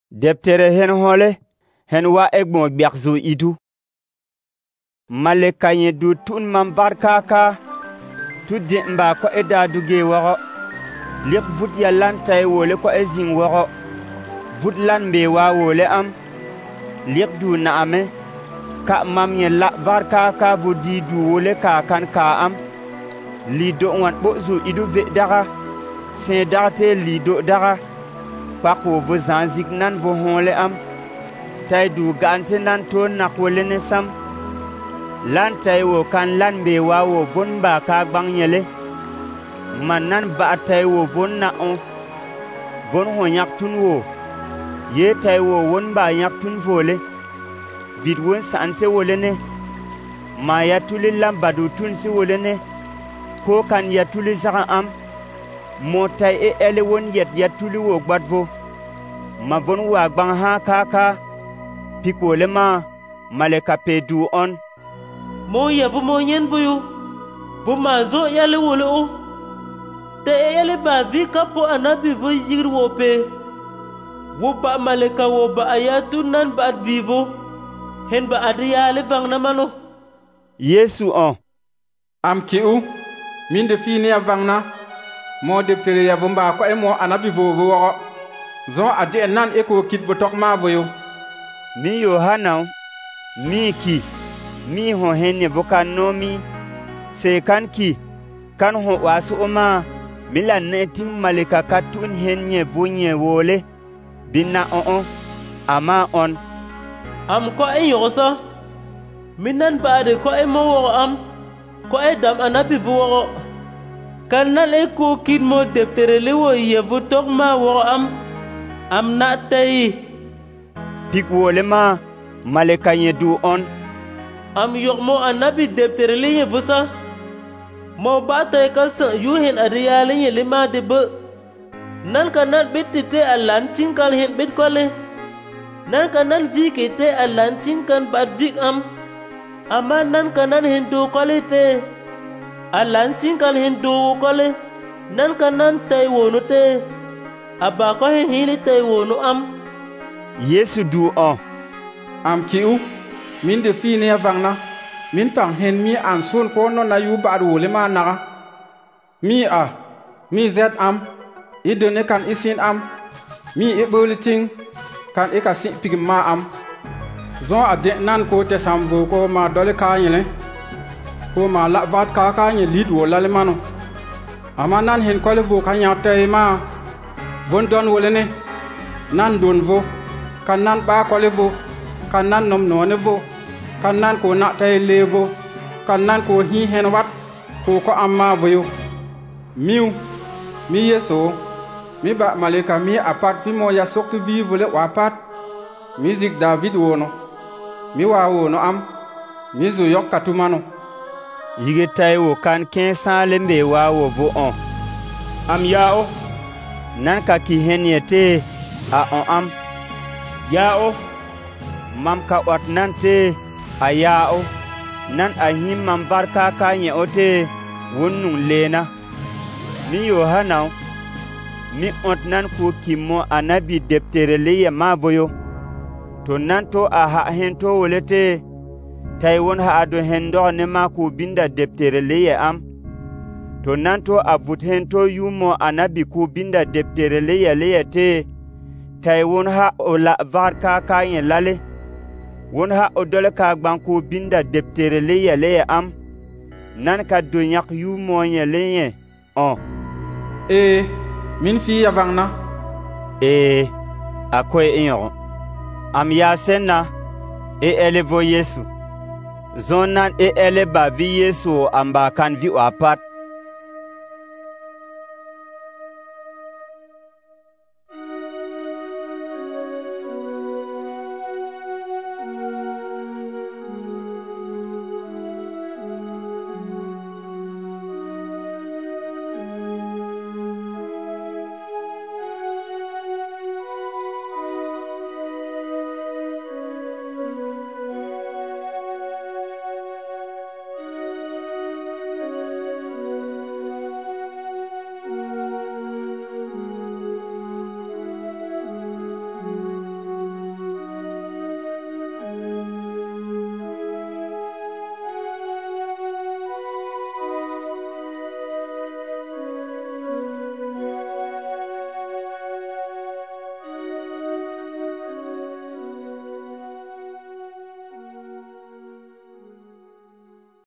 Deptere hen hole hen wa egbon biakzo itu. Maleka du tun mam varkaka tu de mba ko eda duge woro. Lek vut ya lan tay wole ko ezing woro. Vut lan be wa wole am. Lek du na ame. Ka mam ye la varkaka vudi du wole ka kan ka am. Lido wan bozu idu ve daga. Sen darte lido daga. Pako vo zanzik nan vo honle am. Tay du gante nan to nakwole ne sam. Lan tay wo kan lan be wa wo von ba ka gbang yele. Man nan ba tay wo von na on. Von ho yak tun wo. Ye tay wo won ba yak tun vole. Vid won sanse wole ne. Ma ya tuli lambadu tun si wole ne. Ko kan ya tuli zaka am. Mo tay e ele won yet ya tuli wo gbadvo. Ma von wa gbang ha kaka. Pikole ma maleka pe du on. Mo ya bu mo yen buyu. Bu ma zo yale wole o. Te yale ba vi kapo anabi vo yigir wo pe. Wo ba maleka wo ba ayatu nan ba at bivo. Hen ba adiyale vang na mano. Yesu on. Am ki u. Min de fini ya vang na. Mo deptere ya vumba ko e mo anabi vo wo. Zon adi nan eko kit botok ma voyo. Mi Yohana mi ki mi ho henne vokan no mi se kan ki kan ho wasu oma milan ne tin malika katun henne vonye wole binna on ama on am ko e yosa minan baade ko e mo wo am ko e dam anabi wo kan nan e ko kid mo deptere le wo ye votok ma wo am na tay pik wole ma maleka du on. Am yok mo anabi deptere le ye vusa. Mo bata ka san yu hen adiyale ye le ma de be. Nan ka nan betite alan tinkal hen bet kole. Nan ka nan vi kete alan tinkan bad vik am. Ama nan ka nan hen do kole te. Alan tinkal hen do kole. Nan ka nan tay wonu te. Aba ko hen hili tay wonu am. Yesu du on. Am ki u. Min de fini ya vang na. Min pang hen mi an son ko non na yu ba wole ma naga. Mi a. Mi zet am. I done kan isin am. Mi e boliting. Kan e ka sin pig ma am. Zon a de nan ko te sambo ko ma dole ka yele. Ko ma la vat ka nye lid wo lale mano. Ama nan hen ko le vo ka nya te ma. Von don wole ne. Nan don vo. Kan nan ba ko le vo. Kan nan nom no ne vo. Kan nan ko na tay le vo. Kan nan ko hi hen wat. Ko amma vo yo. Miu. Mi yeso. Mi ba maleka mi apat pi mo ya sokti vi vole wapat. Music David wono. Mi wa wono am. Mi zo yok katumano. Yige tay wo kan 1500 lembe wa wo vo on. Am yao. Nan ka ki hen yete a on am. Yao. Mam ka wat nan te a yao. Nan a him mam varka ka nye ote wonnung lena. Mi Yohana mi ont nan ko kimo anabi deptere leye ma voyo. To nan to a ha hen to wolete. Tay won ha ado hen do ne ma ko binda deptere leye am. To nan to a vut hen to yumo anabi ko binda deptere leye te. Tay won ha o la varka ka nye lale. Won ha o dole ka gban ko binda deptere leye am. Nan ka do nyak yumo nye leye on. Min fi ya vang na. Akoy inyon. Am ya senna e ele vo Yesu. Zonan e ele ba vi Yesu amba kan vi wapat.